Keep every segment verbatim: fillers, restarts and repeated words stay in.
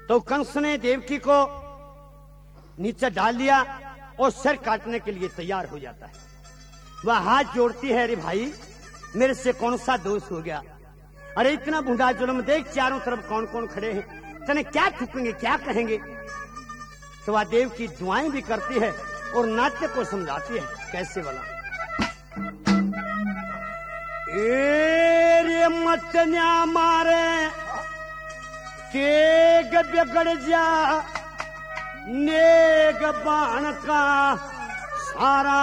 तो कंस ने देवकी को नीचे डाल लिया और सिर काटने के लिए तैयार हो जाता है। वह हाथ जोड़ती है, अरे भाई मेरे से कौन सा दोष हो गया, अरे इतना बूढ़ा जुल्म, देख चारों तरफ कौन कौन खड़े हैं, तने क्या ठुकेंगे, क्या कहेंगे। तो वह देव की दुआएं भी करती है और नाट्य को समझाती है। कैसे वाला, ए मत न्या मारे के बिगड़ जा नेग बाण का सारा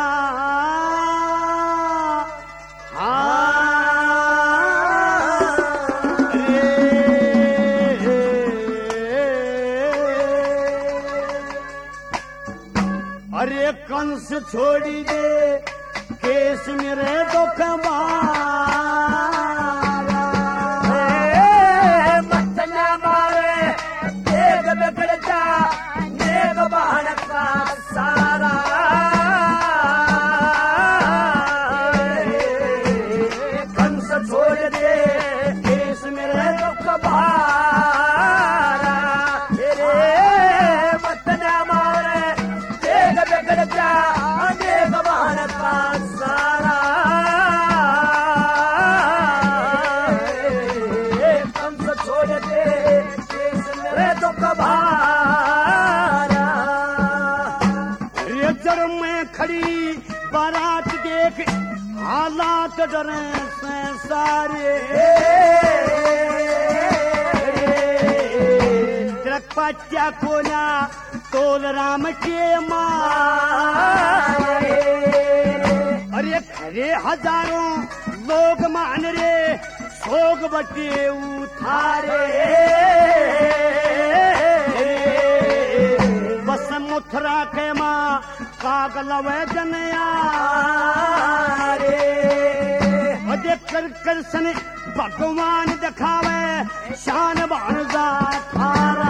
अरे कंस छोड़ी दे केस मेरे दुख मारा, मत न मारे देग बिगड़ जा नेग बाण का सारा, कंस छोड़ दे केस मेरे दुख मारा, मत न मारे देग बिगड़ जा नेग बाण का सारा, कंस छोड़ दे केस मेरे दुख भारा। रेजर में खड़ी बारात देख हालात डरे से सारे, त्रिपत्या को ना तोल राम के मारे, अरे खरे हजारों लोग मान रे सोग बटे उठारे, बस मुथरा के माँ कागलव जनया रे, अरे कर कर सन भगवान दिखावे शान बाणजा थारा,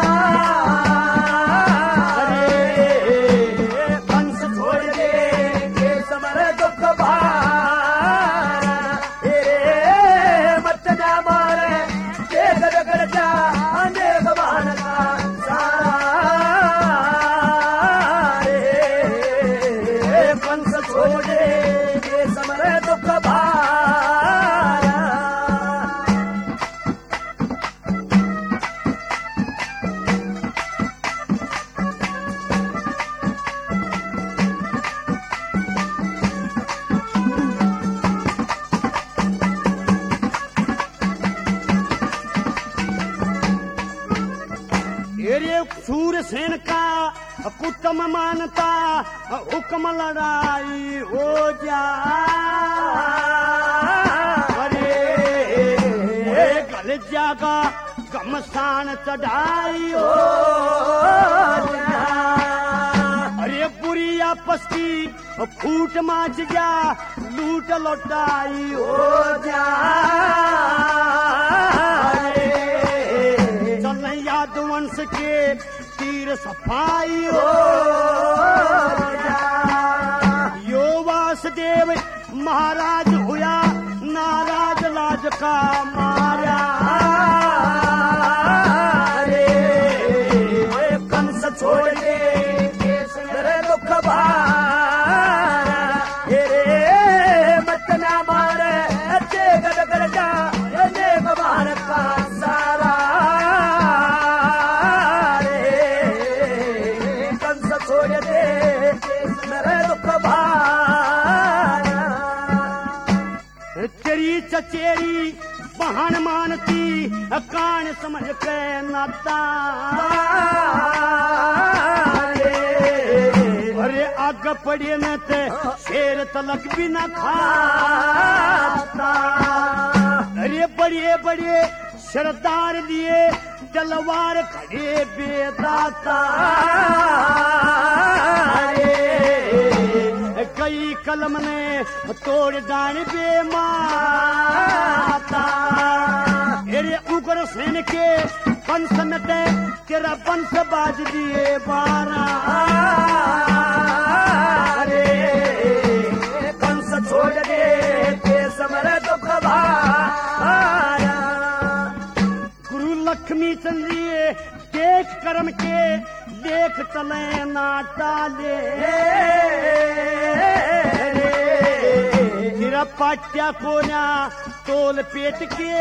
सूरसेन का कुटुम मानता हुक्म लड़ाई हो जा, अरे गल जागा घमसान चढ़ाई हो जा, अरे बुरी आपस की फूट माच जा लूट लौटाई हो जा, यादवंश के तीर सफाई हो जा, यो वासुदेव महाराज हुआ नाराज लाज का मारा, रे कंस छोड़ दे केस मेरे दुख भारा, रे मत न मारे देग बिगड़ जा नेग बाण का सारा, तेरी चचेरी बहन मानती कान समझ के नाता, अरे आग पड़े न ते शेर तलक भी न खाता, अरे बड़े बड़े सरदार लिए तलवार खड़े बेदाता, कई कलम ने तोड़ डान बे माता, अरे उग्र सेन के वंश में ते तेरा वंश बाज दिए बारा, अरे कंस छोड़ दे केस मेरे दुख भारा, गुरु लक्ष्मी लिए देख कर्म के देख चले ना टाले गिरा पाट्या कोना तोल पेट के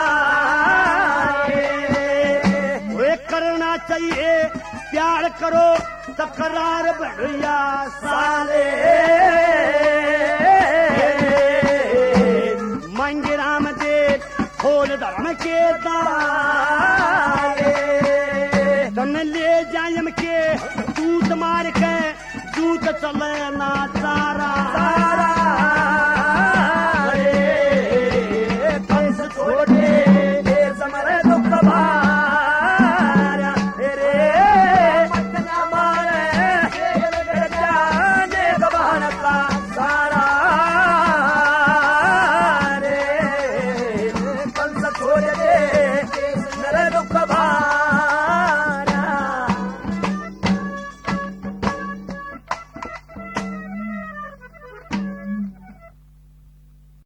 कारे वे करना चाहिए प्यार करो तकरार बढ़िया साले मंगे राम दे खोल धर्म के दार